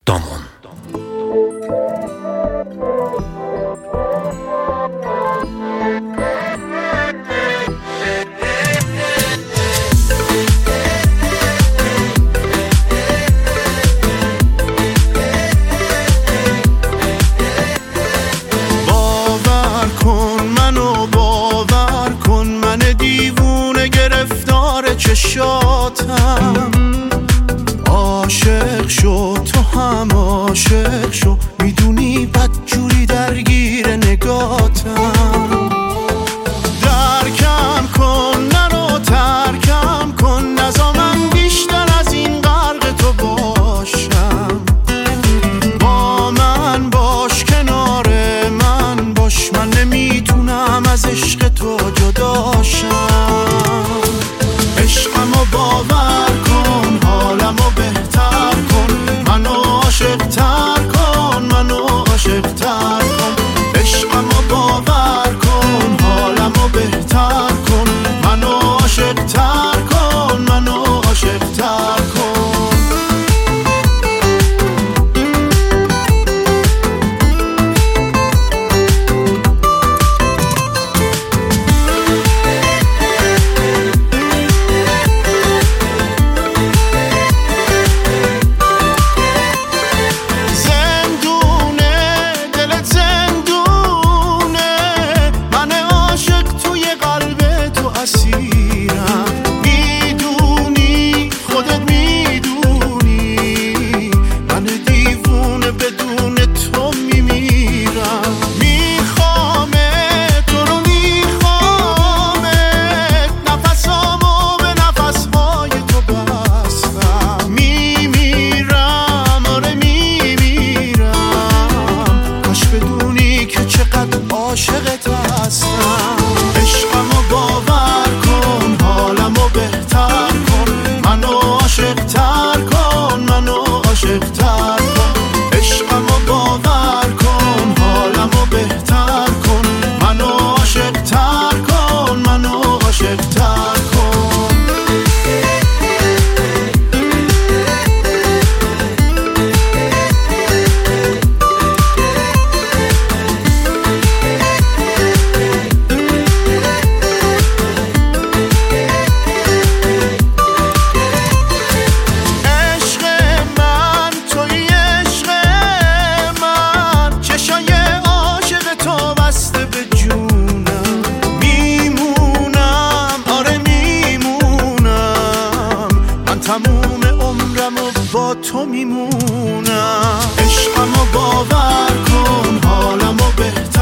دامون. باور کن منو، باور کن من دیوونه گرفتار چشاتم. عاشق شو تو هم عاشق شو، میدونی بدجوری درگیر نگاتم. درکم کن نرو ترکم کن، نزا من بیشتر از این غرق تو باشم. با من باش کنار من باش، من نمیتونم از عشق تو جداشم. عشقمو باور کن، حالمو بهتر کن، منو عاشق تر کن، منو عاشق تر کن. عشقمو باور کن، حالمو بهتر کن، منو عاشق تر کن، منو عاشق تر کن. میدونی خودت میدونی من دیوونه بدون تو میمیرم. میخوامت تو رو میخوامت، نفسامو به نفسهای تو بستم. میمیرم آره میمیرم، کاش بدونی که چقدر عاشقت هستم. عشقمو باور کن، حالمو بهتر کن، منو عاشق تر کن، منو عاشق تر کن. عشقمو باور کن، حالمو بهتر کن، منو عاشق تر کن، منو عاشق تر کن. تموم عمرمو با تو میمونم. عشقمو باور کن، حالمو بهتر